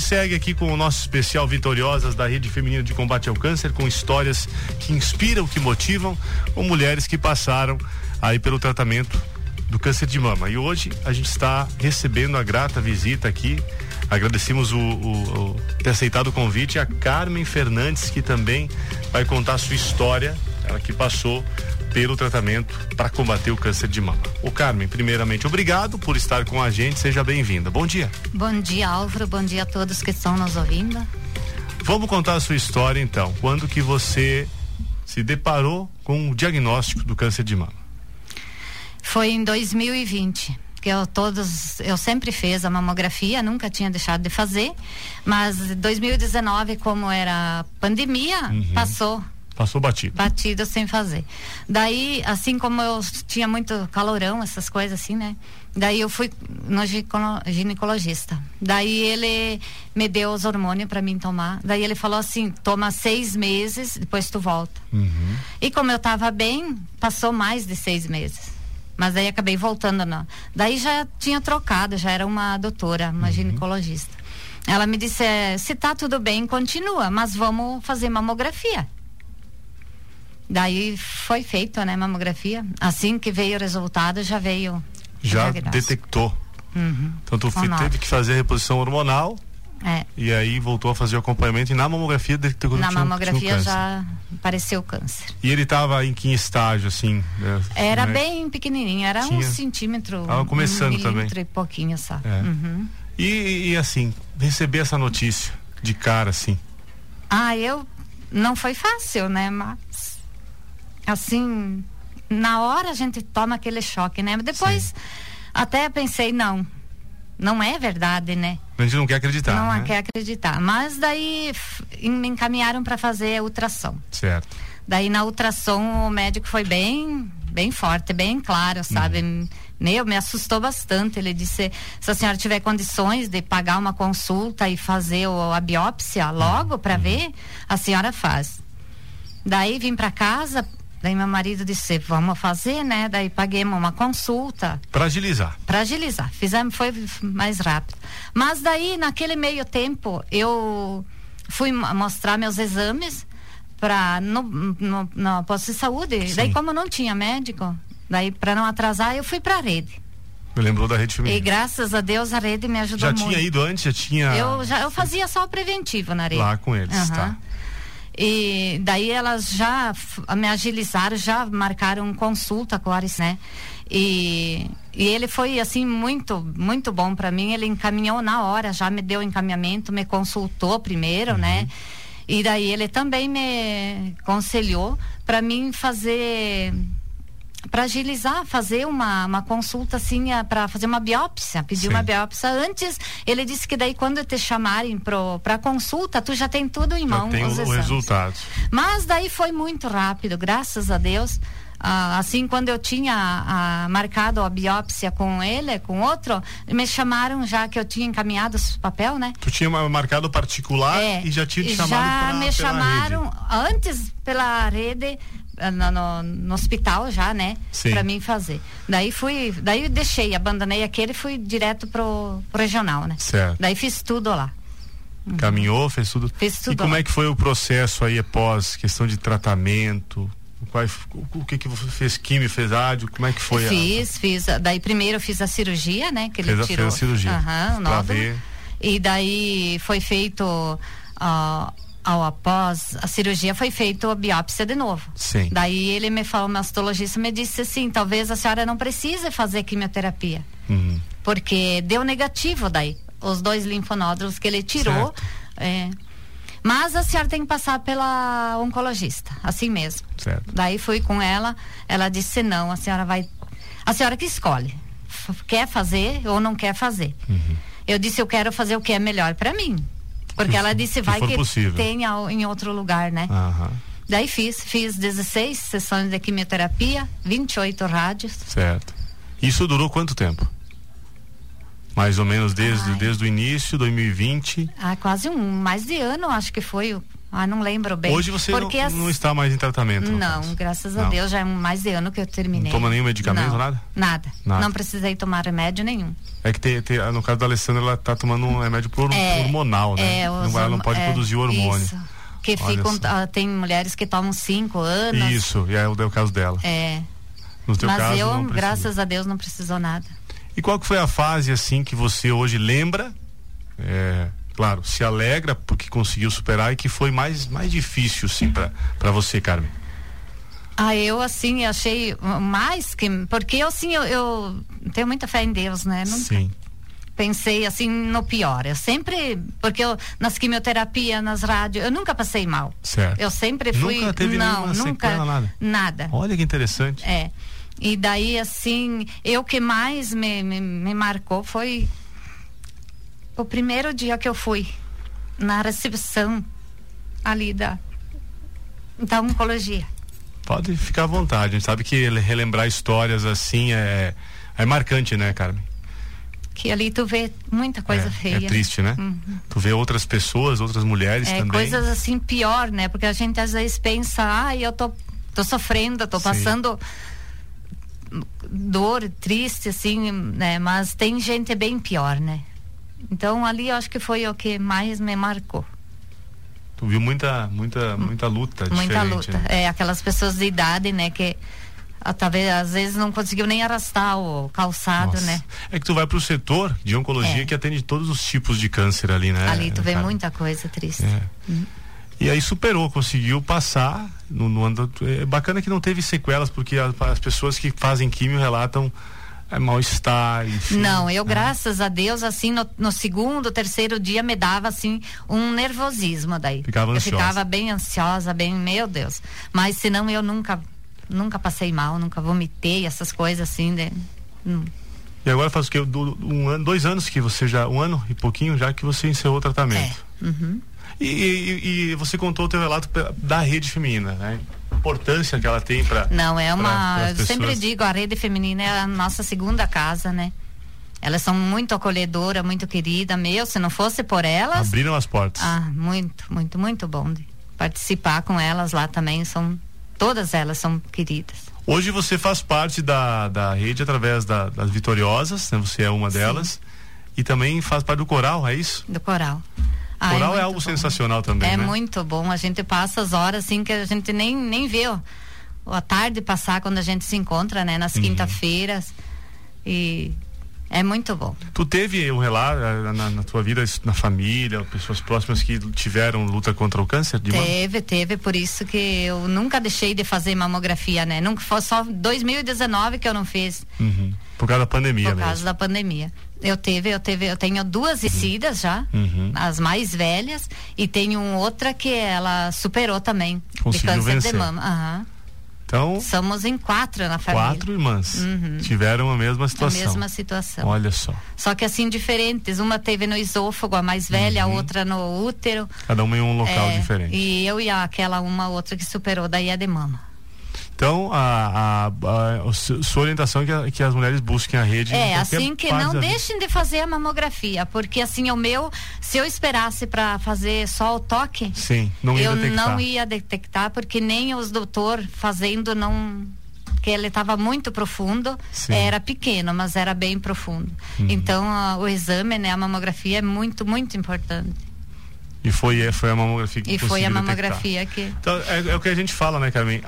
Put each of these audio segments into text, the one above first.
segue aqui com o nosso especial Vitoriosas da Rede Feminina de Combate ao Câncer, com histórias que inspiram, que motivam, com mulheres que passaram aí pelo tratamento do câncer de mama. E hoje a gente está recebendo a grata visita aqui. Agradecemos ter aceitado o convite a Carmen Fernandes, que também vai contar a sua história, ela que passou pelo tratamento para combater o câncer de mama. Ô Carmen, primeiramente, obrigado por estar com a gente, seja bem-vinda. Bom dia. Bom dia, Álvaro, bom dia a todos que estão nos ouvindo. Vamos contar a sua história então. Quando que você se deparou com o diagnóstico do câncer de mama? Foi em 2020. Eu sempre fiz a mamografia, nunca tinha deixado de fazer, mas 2019, como era pandemia, passou batido sem fazer. Daí, assim como eu tinha muito calorão, essas coisas assim, né? Daí eu fui no ginecologista. Daí ele me deu os hormônios para mim tomar. Daí ele falou assim: toma 6 meses, depois tu volta. E como eu tava bem, passou mais de 6 meses. Mas daí acabei voltando, não. Daí já tinha trocado, já era uma doutora, uma ginecologista. Ela me disse: se tá tudo bem, continua, mas vamos fazer mamografia. Daí foi feito, né, mamografia. Assim que veio o resultado, já veio. Já detectou. Então tu teve que fazer a reposição hormonal. E aí voltou a fazer o acompanhamento e na mamografia detectou. Na mamografia já apareceu o câncer. E ele estava em que estágio, assim? Era bem pequenininho, era 1 centímetro. Estava começando também. E pouquinho só. E assim, receber essa notícia de cara, assim? Não foi fácil, né? Mas assim, na hora a gente toma aquele choque, né? Depois até pensei, não é verdade, né? A gente não quer acreditar. Não quer acreditar. Mas daí me encaminharam para fazer a ultrassom. Certo. Daí na ultrassom o médico foi bem forte, bem claro, sabe? Me assustou bastante. Ele disse: se a senhora tiver condições de pagar uma consulta e fazer a biópsia logo para ver, a senhora faz. Daí vim para casa. Daí meu marido disse: vamos fazer, né? Daí paguemos uma consulta. Para agilizar. Fizemos, foi mais rápido. Mas daí, naquele meio tempo, eu fui mostrar meus exames no posto de saúde. Daí, como não tinha médico, daí para não atrasar, eu fui para a rede. Me lembrou da Rede Feminina. E graças a Deus a rede me ajudou muito. Já tinha ido antes? Eu fazia só o preventivo na rede. Lá com eles, tá. E daí elas já me agilizaram, já marcaram consulta com o Aris, né? E ele foi assim muito, muito bom para mim. Ele encaminhou na hora, já me deu encaminhamento, me consultou primeiro, né? E daí ele também me aconselhou para mim fazer, para agilizar, fazer uma consulta assim, para fazer uma biópsia, pedir uma biópsia. Antes, ele disse que daí quando te chamarem pra consulta, tu já tem tudo em mão. Tem o resultado. Mas daí foi muito rápido, graças a Deus. Assim, quando eu tinha marcado a biópsia com ele, com outro, me chamaram já que eu tinha encaminhado os papel, né? Tu tinha marcado particular e já tinha te chamado já me chamaram antes pela rede, no hospital já, né? Pra mim fazer. Daí abandonei aquele e fui direto pro regional, né? Certo. Daí fiz tudo lá. Caminhou, fez tudo. Fiz tudo. E como é que foi o processo aí após questão de tratamento? O que você fez? Químio, fez ádio? Como é que foi? Fiz. Daí primeiro eu fiz a cirurgia, né? Que ele tirou. Fez a cirurgia. O nódulo. E daí foi feito após a cirurgia foi feita a biópsia de novo. Sim. Daí ele me falou, o mastologista me disse assim: talvez a senhora não precise fazer quimioterapia. Porque deu negativo daí, os 2 linfonódulos que ele tirou. Mas a senhora tem que passar pela oncologista, assim mesmo. Certo. Daí fui com ela disse: não, a senhora que escolhe, quer fazer ou não quer fazer. Eu disse: eu quero fazer o que é melhor para mim. Porque ela disse: vai que tenha em outro lugar, né? Daí fiz 16 sessões de quimioterapia, 28 rádios. Certo. Isso durou quanto tempo? Mais ou menos desde o início, 2020? Quase mais de ano, acho que foi Não lembro bem. Hoje você não está mais em tratamento? Não, graças a Deus, já é mais de ano que eu terminei. Não toma nenhum medicamento, nada? Nada. Não precisei tomar remédio nenhum. É que no caso da Alessandra, ela está tomando um remédio hormonal, né? Ela não pode produzir o hormônio. Isso. Que tem mulheres que tomam 5 anos. Isso, e é o caso dela. No teu Mas caso, eu, graças a Deus, não precisou nada. E qual que foi a fase, assim, que você hoje lembra, claro, se alegra porque conseguiu superar, e que foi mais difícil, sim, pra você, Carmen? Eu, assim, achei mais que... Porque, assim, eu tenho muita fé em Deus, né? Sim. Pensei, assim, no pior. Eu sempre... Porque nas quimioterapia, nas rádios, eu nunca passei mal. Certo. Eu sempre fui... Nunca teve nenhuma sequela, nada? Nada. Olha que interessante. E daí, assim, o que mais me marcou foi o primeiro dia que eu fui na recepção ali da oncologia. Pode ficar à vontade. A gente sabe que relembrar histórias assim é marcante, né, Carmen? Que ali tu vê muita coisa feia. É triste, né? Uhum. Tu vê outras pessoas, outras mulheres também. Coisas assim pior, né? Porque a gente às vezes pensa, eu tô sofrendo, tô passando dor, triste, assim, né? Mas tem gente bem pior, né? Então ali eu acho que foi o que mais me marcou. Tu viu muita luta diferente. Muita luta. Né? Aquelas pessoas de idade, né? Que talvez às vezes não conseguiu nem arrastar o calçado. Nossa. Né? É que tu vai pro setor de oncologia que atende todos os tipos de câncer ali, né? Ali tu vê muita coisa triste. E aí conseguiu passar no ano. É bacana que não teve sequelas, porque as pessoas que fazem químio relatam mal-estar, enfim. Não, graças a Deus, assim, no segundo, terceiro dia me dava, assim, um nervosismo daí. Ficava ansiosa. Eu ficava bem ansiosa, meu Deus. Mas senão eu nunca passei mal, nunca vomitei, essas coisas assim, E agora faz o quê? 2 anos que você já, 1 ano e pouquinho já que você encerrou o tratamento. Uhum. E você contou o teu relato da rede feminina, né? A importância que ela tem para... Não, eu sempre digo, a rede feminina é a nossa segunda casa, né? Elas são muito acolhedoras, muito queridas, se não fosse por elas... Abriram as portas. Muito, muito, muito bom de participar com elas lá também, todas elas são queridas. Hoje você faz parte da rede através das Vitoriosas, né? Você é uma delas, e também faz parte do coral, é isso? Do coral. O coral é algo sensacional também, né? É muito bom, a gente passa as horas assim que a gente nem vê a tarde passar quando a gente se encontra, né? Nas quinta-feiras, e é muito bom. Tu teve um relato na tua vida, na família, pessoas próximas que tiveram luta contra o câncer de mama? Teve, por isso que eu nunca deixei de fazer mamografia, né? Nunca, foi só 2019 que eu não fiz. Por causa da pandemia mesmo. Por causa da pandemia. Eu tenho 2 ICIDAs já, as mais velhas, e tenho outra que ela superou também. Conseguiu de câncer vencer. de mama. Então, somos em 4 na família. 4 irmãs tiveram a mesma situação. A mesma situação. Olha só. Só que assim, diferentes. Uma teve no esôfago, a mais velha, a outra no útero. Cada uma em um local diferente. E eu e aquela outra que superou, daí é de mama. Então, a sua orientação é que as mulheres busquem a rede. Assim que não deixem de fazer a mamografia, porque assim, se eu esperasse para fazer só o toque, eu não ia detectar, porque nem os doutor fazendo que ele estava muito profundo, era pequeno, mas era bem profundo. Então, o exame, né, a mamografia é muito, muito importante. E foi a mamografia que foi a mamografia detectar. Então, é o que a gente fala, né, Carmen?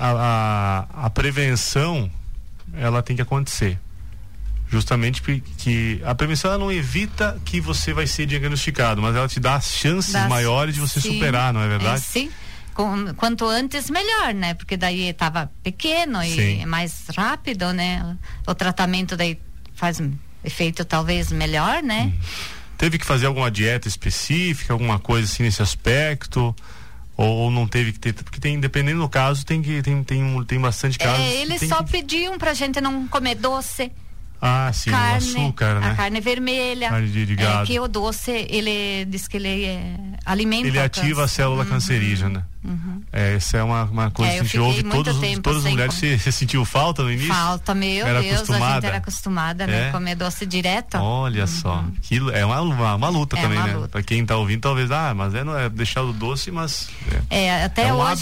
A prevenção, ela tem que acontecer. Justamente porque a prevenção, ela não evita que você vai ser diagnosticado, mas ela te dá chances maiores de você superar, não é verdade? Sim. Quanto antes, melhor, né? Porque daí estava pequeno e é mais rápido, né? O tratamento daí faz um efeito talvez melhor, né? Teve que fazer alguma dieta específica, alguma coisa assim nesse aspecto? Ou não teve que ter? Porque dependendo do caso, tem bastante casos. Eles só pediam pra gente não comer doce. Sim, carne, o açúcar, né? A carne vermelha. Carne de gado. Que o doce, ele diz que ele alimenta. Ele ativa a célula cancerígena. Essa é uma coisa que a gente ouve, todas as mulheres. Você sentiu falta no início? Falta, meu Deus, a gente era acostumada, né? Comer doce direto. Olha só, é uma luta também, uma né? luta. Pra quem tá ouvindo, talvez, mas não é deixar o doce, mas... até hoje,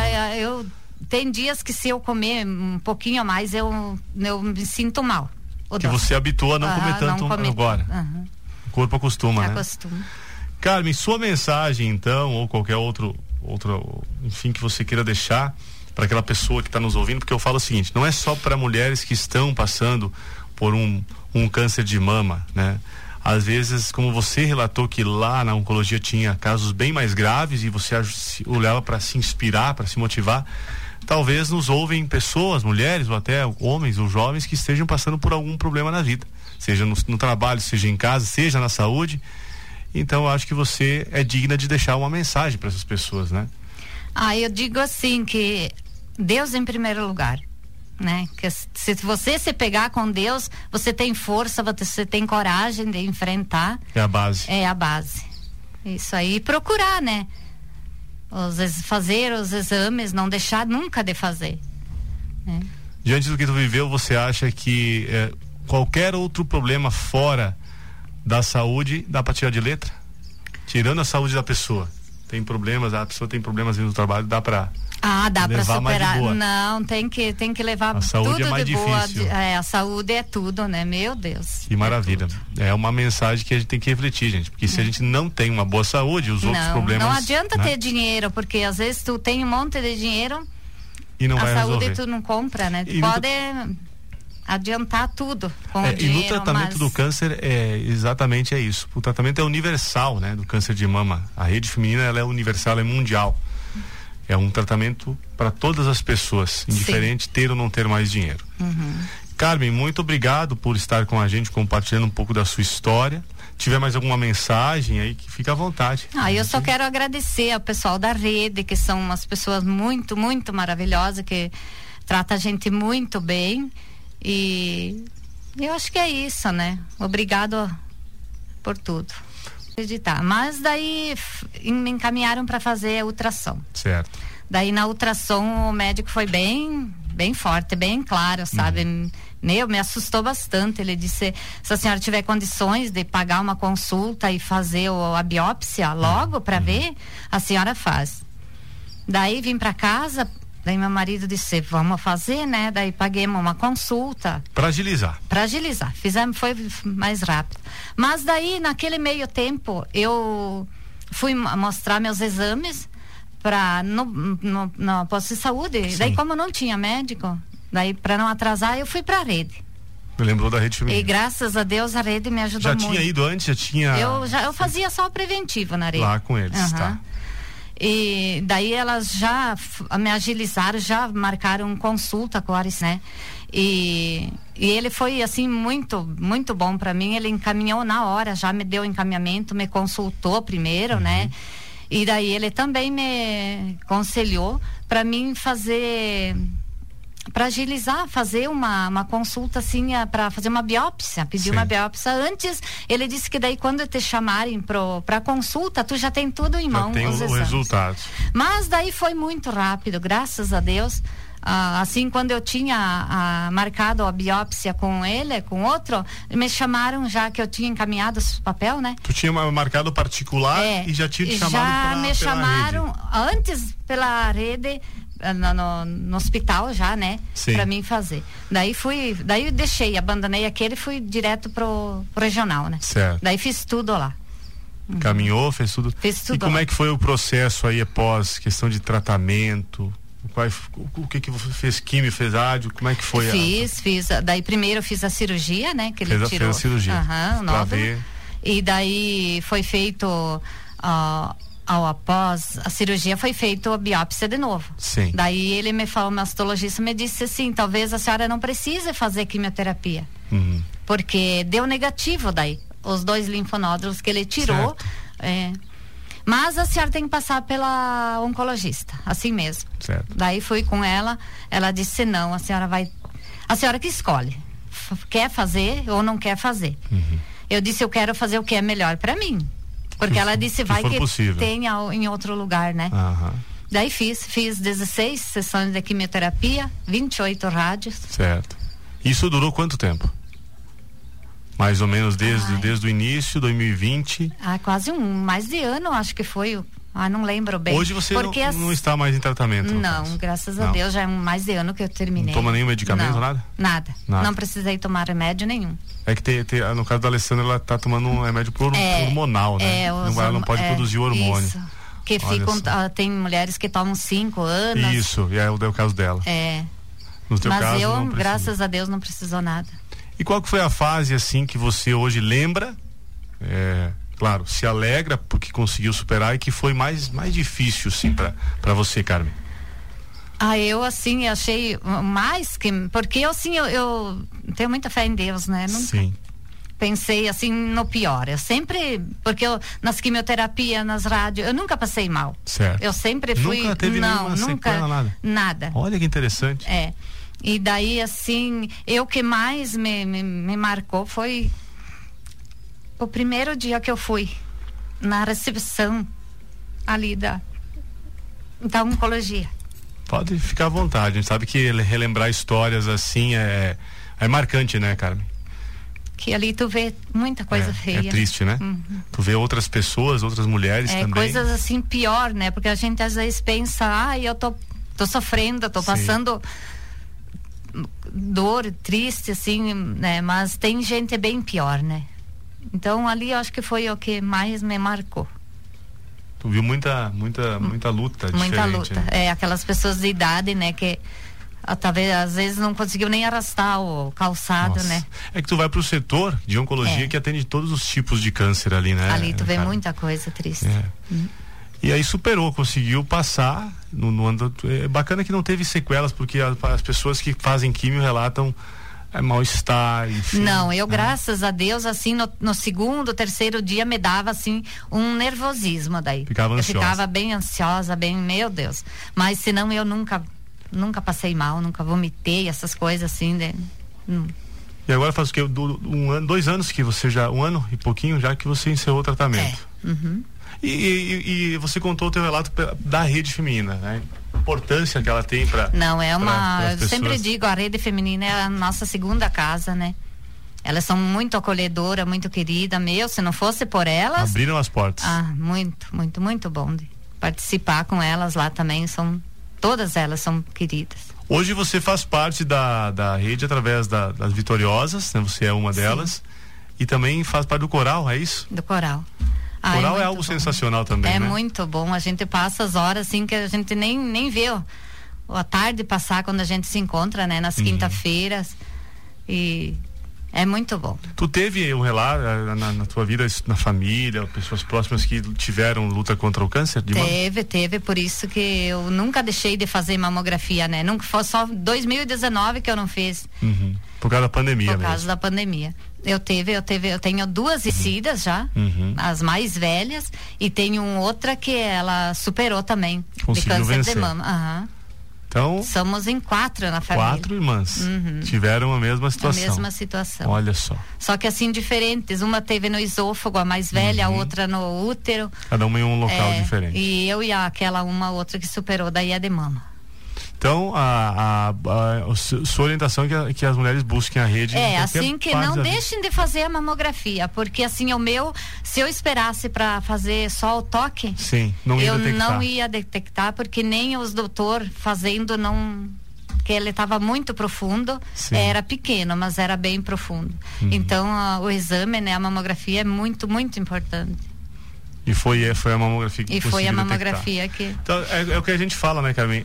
tem dias que se eu comer um pouquinho a mais, eu me sinto mal. Que você habitua a não comer tanto agora. O corpo acostuma, né? Acostuma. Carmen, sua mensagem então, ou qualquer outro, enfim, que você queira deixar para aquela pessoa que está nos ouvindo, porque eu falo o seguinte: não é só para mulheres que estão passando por um câncer de mama, né? Às vezes, como você relatou que lá na oncologia tinha casos bem mais graves e você olhava para se inspirar, para se motivar, talvez nos ouvem pessoas, mulheres ou até homens ou jovens que estejam passando por algum problema na vida, seja no trabalho, seja em casa, seja na saúde. Então eu acho que você é digna de deixar uma mensagem para essas pessoas, né? Eu digo assim, que Deus em primeiro lugar, né? Que se você se pegar com Deus, você tem força, você tem coragem de enfrentar. É a base. É a base. Isso aí, procurar, né? Fazer os exames, não deixar nunca de fazer. Né? Diante do que tu viveu, você acha que qualquer outro problema fora da saúde dá para tirar de letra? Tirando a saúde da pessoa, tem problemas, a pessoa tem problemas no trabalho, dá para dá para superar. Não, tem que levar a saúde tudo é mais de difícil. boa. A saúde é tudo, né? Meu Deus. Que maravilha. É uma mensagem que a gente tem que refletir, gente, porque se a gente não tem uma boa saúde, os outros problemas... Não adianta ter dinheiro, porque às vezes tu tem um monte de dinheiro e não vai saúde resolver. Tu não compra, né? Tu pode adiantar tudo com o dinheiro. E no tratamento do câncer exatamente isso. O tratamento é universal, né? Do câncer de mama. A rede feminina, ela é universal, ela é mundial. É um tratamento para todas as pessoas, indiferente ter ou não ter mais dinheiro. Carmen, muito obrigado por estar com a gente, compartilhando um pouco da sua história. Tiver mais alguma mensagem aí, que fica à vontade. Eu só quero agradecer ao pessoal da rede, que são umas pessoas muito, muito maravilhosas, que tratam a gente muito bem. E eu acho que é isso, né? Obrigado por tudo. Acreditar. Mas daí me encaminharam para fazer a ultrassom. Certo. Daí na ultrassom o médico foi bem forte, bem claro, sabe? Me assustou bastante. Ele disse: se a senhora tiver condições de pagar uma consulta e fazer a biópsia logo para ver, a senhora faz. Daí vim para casa. Daí meu marido disse: vamos fazer, né? Daí paguemos uma consulta. Para agilizar. Fizemos, foi mais rápido. Mas daí, naquele meio tempo, eu fui mostrar meus exames no posto de saúde. Sim. Daí, como não tinha médico, daí para não atrasar, eu fui para a rede. Me lembrou da rede feminina. E graças a Deus a rede me ajudou muito. Já tinha ido antes? Eu fazia só o preventivo na rede. Lá com eles, tá. E daí elas já me agilizaram, já marcaram consulta com o Aris, né? E ele foi assim muito, muito bom para mim. Ele encaminhou na hora, já me deu encaminhamento, me consultou primeiro, né? E daí ele também me aconselhou para mim para agilizar, fazer uma consulta assim, para fazer uma biópsia, pedir uma biópsia. Antes, ele disse que daí quando te chamarem pra consulta, tu já tem tudo em mão. Já tem o resultado. Mas daí foi muito rápido, graças a Deus. Assim, quando eu tinha marcado a biópsia com ele, com outro, me chamaram já que eu tinha encaminhado esse papel, né? Tu tinha marcado particular e já tinha te chamado já me chamaram rede. Antes pela rede, no hospital já, né? Pra mim fazer. Daí abandonei aquele e fui direto pro regional, né? Certo. Daí fiz tudo lá. Caminhou, fez tudo. Fiz tudo. E como é que foi o processo aí após questão de tratamento? O que você fez? Químio, fez ádio? Como é que foi? Fiz. Daí primeiro eu fiz a cirurgia, né? Que ele tirou. Fez a cirurgia. Pra ver. E daí foi feito após a cirurgia foi feita a biópsia de novo. Sim. Daí ele me falou, o mastologista me disse assim: talvez a senhora não precise fazer quimioterapia. Porque deu negativo daí, os 2 linfonódulos que ele tirou. Mas a senhora tem que passar pela oncologista, assim mesmo. Certo. Daí fui com ela disse: não, a senhora que escolhe. Quer fazer ou não quer fazer. Eu disse: eu quero fazer o que é melhor para mim. Porque ela disse, vai que possível. tenha em outro lugar, né? Daí fiz 16 sessões de quimioterapia, 28 rádios. Certo. Isso durou quanto tempo? Mais ou menos desde o início, 2020? Quase mais de ano, acho que foi. Não lembro bem. Hoje você não está mais em tratamento? Não, graças a Deus, já é mais de ano que eu terminei. Não toma nenhum medicamento, nada? Nada. Não precisei tomar remédio nenhum. É que no caso da Alessandra, ela está tomando um remédio hormonal, né? Ela não pode produzir o hormônio. Isso. Que tem mulheres que tomam 5 anos. Isso, e é o caso dela. No teu Mas caso, eu, graças a Deus, não precisou nada. E qual que foi a fase, assim, que você hoje lembra? Claro, se alegra porque conseguiu superar, e que foi mais difícil, assim, pra você, Carmen? Eu, assim, achei mais que... Porque, assim, eu tenho muita fé em Deus, né? Sim. Pensei, assim, no pior. Eu sempre... Porque nas quimioterapias, nas rádios, eu nunca passei mal. Certo. Eu sempre fui... Nunca teve nenhuma sequela, nada? Nada. Olha que interessante. E daí, assim, o que mais me marcou foi o primeiro dia que eu fui na recepção ali da oncologia. Pode ficar à vontade. A gente sabe que relembrar histórias assim é marcante, né, Carmen? Que ali tu vê muita coisa feia. É triste, né? Tu vê outras pessoas, outras mulheres também. Coisas assim pior, né? Porque a gente às vezes pensa, eu tô sofrendo, tô passando dor, triste, assim, né? Mas tem gente bem pior, né? Então ali eu acho que foi o que mais me marcou. Tu viu muita luta diferente. Muita luta, né? Aquelas pessoas de idade, né? Que talvez às vezes não conseguiu nem arrastar o calçado. Nossa. Né? É que tu vai pro setor de oncologia que atende todos os tipos de câncer ali, né? Ali tu vê muita coisa triste. E aí superou, conseguiu passar no ano. É bacana que não teve sequelas, porque as pessoas que fazem químio relatam mal-estar, enfim. Não, eu graças a Deus, assim, no segundo, terceiro dia me dava, assim, um nervosismo daí. Ficava ansiosa. Eu ficava bem ansiosa, meu Deus. Mas senão eu nunca passei mal, nunca vomitei, essas coisas assim, E agora faz o quê? 2 anos que você já, 1 ano e pouquinho já que você encerrou o tratamento. E você contou o teu relato da rede feminina, né? A importância que ela tem para... Não, eu sempre digo, a rede feminina é a nossa segunda casa, né? Elas são muito acolhedoras, muito queridas, se não fosse por elas... Abriram as portas. Muito, muito, muito bom de participar com elas lá também, todas elas são queridas. Hoje você faz parte da rede através das Vitoriosas, né? Você é uma delas. E também faz parte do coral, é isso? Do coral. O coral é algo sensacional também, né? É muito bom, a gente passa as horas assim que a gente nem vê a tarde passar quando a gente se encontra, né? Nas quinta-feiras, e é muito bom. Tu teve um relato na tua vida, na família, pessoas próximas que tiveram luta contra o câncer de mama? Teve, por isso que eu nunca deixei de fazer mamografia, né? Nunca, foi só 2019 que eu não fiz. Por causa da pandemia mesmo. Por causa da pandemia. Eu tenho 2 ICIDAs já, as mais velhas, e tenho outra que ela superou também. Conseguiu de câncer vencer. de mama. Então, somos em 4 na família. 4 irmãs tiveram a mesma situação. A mesma situação. Olha só. Só que assim, diferentes. Uma teve no esôfago, a mais velha, a outra no útero. Cada uma em um local diferente. E eu e aquela outra que superou, daí é de mama. Então, a sua orientação é que as mulheres busquem a rede. Assim que não deixem de fazer a mamografia, porque assim, se eu esperasse para fazer só o toque, não ia detectar, porque nem os doutor fazendo que ele estava muito profundo, era pequeno, mas era bem profundo. Então, o exame, né, a mamografia é muito, muito importante. E foi a mamografia que conseguiu foi a mamografia detectar. Então, é o que a gente fala, né, Carmen?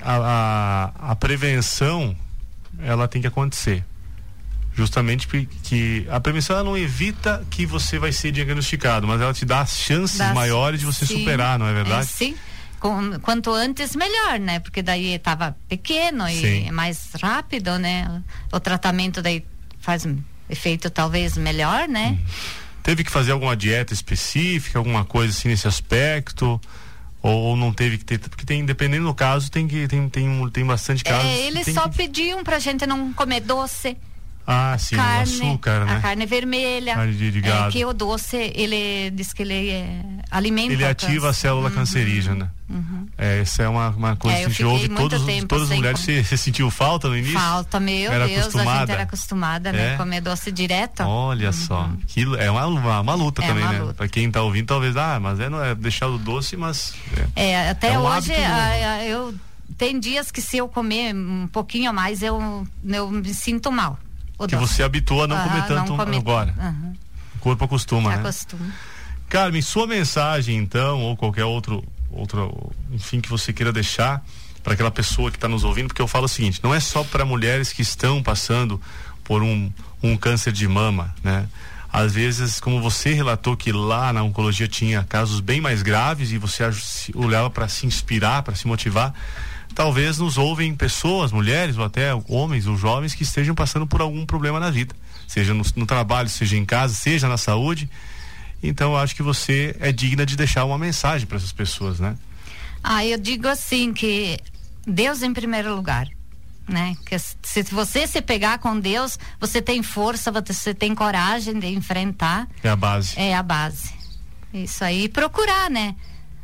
A prevenção, ela tem que acontecer. Justamente porque a prevenção, ela não evita que você vai ser diagnosticado, mas ela te dá chances maiores de você superar, não é verdade? Sim. Quanto antes, melhor, né? Porque daí estava pequeno e é mais rápido, né? O tratamento daí faz um efeito talvez melhor, né? Teve que fazer alguma dieta específica, alguma coisa assim nesse aspecto? Ou não teve que ter? Porque dependendo do caso, tem bastante casos. Eles pediam pra gente não comer doce, Ah, sim, carne, o açúcar, né? A carne vermelha. Carne de gado. Que o doce, ele diz que ele alimenta. Ele ativa a célula cancerígena. Essa é uma coisa que a gente ouve, todas as mulheres. Você sentiu falta no início? Falta, meu era Deus, acostumada? A gente era acostumada, né? Comer doce direto. Olha só, aquilo é uma luta também, né? Luta. Pra quem tá ouvindo, talvez, mas não é deixar o doce, mas... até hoje, tem dias que se eu comer um pouquinho a mais, eu me sinto mal. Que você habitua a não comer tanto agora. O corpo acostuma, né? Acostuma. Carmen, sua mensagem então, ou qualquer outro, enfim, que você queira deixar para aquela pessoa que está nos ouvindo, porque eu falo o seguinte, não é só para mulheres que estão passando por um câncer de mama, né? Às vezes, como você relatou que lá na oncologia tinha casos bem mais graves e você olhava para se inspirar, para se motivar, talvez nos ouvem pessoas, mulheres ou até homens ou jovens que estejam passando por algum problema na vida, seja no trabalho, seja em casa, seja na saúde. Então eu acho que você é digna de deixar uma mensagem para essas pessoas, né? Eu digo assim, que Deus em primeiro lugar, né? Que se você se pegar com Deus, você tem força, você tem coragem de enfrentar. É a base. É a base. Isso aí, procurar, né?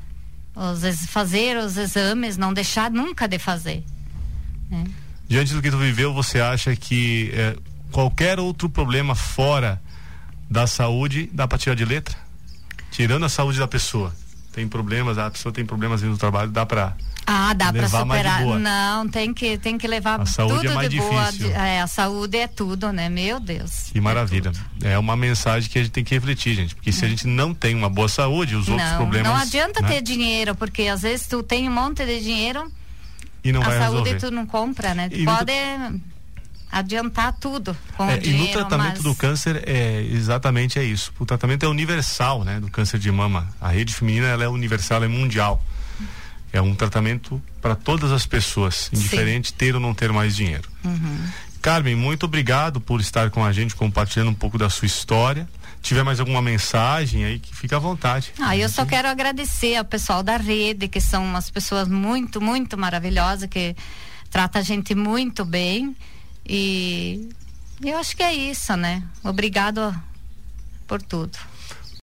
Fazer os exames, não deixar nunca de fazer, né? Diante do que tu viveu, você acha que qualquer outro problema fora da saúde dá para tirar de letra? Tirando a saúde da pessoa, tem problemas, a pessoa tem problemas no trabalho, dá para dá para superar. Não, tem que levar a saúde tudo é mais de difícil. boa. A saúde é tudo, né? Meu Deus. Que maravilha. É uma mensagem que a gente tem que refletir, gente, porque se a gente não tem uma boa saúde, os outros problemas... Não adianta ter dinheiro, porque às vezes tu tem um monte de dinheiro e não vai resolver. A saúde tu não compra, né? Tu pode adiantar tudo com o dinheiro. E no tratamento do câncer exatamente isso. O tratamento é universal, né? Do câncer de mama. A rede feminina, ela é universal, é mundial. É um tratamento para todas as pessoas, indiferente ter ou não ter mais dinheiro. Carmen, muito obrigado por estar com a gente, compartilhando um pouco da sua história. Tiver mais alguma mensagem aí, que fica à vontade. Eu só quero agradecer ao pessoal da rede, que são umas pessoas muito, muito maravilhosas, que tratam a gente muito bem. E eu acho que é isso, né? Obrigado por tudo.